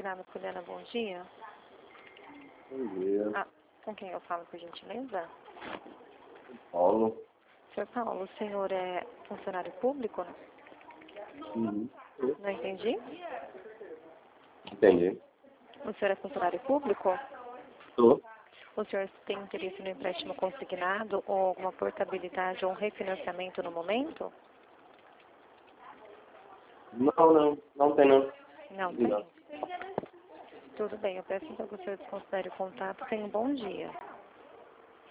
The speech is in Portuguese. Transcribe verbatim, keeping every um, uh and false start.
consignado Poliana, bom dia. Bom dia. Ah, com quem eu falo, por gentileza? Paulo. Senhor Paulo, o senhor é funcionário público? Uhum. Não entendi? Entendi. O senhor é funcionário público? Estou. O senhor tem interesse no empréstimo consignado ou alguma portabilidade ou um refinanciamento no momento? Não, não. Não tem não. Não Não. tem? Tudo bem, eu peço então que o senhor desconsidere o contato. Tenha um bom dia.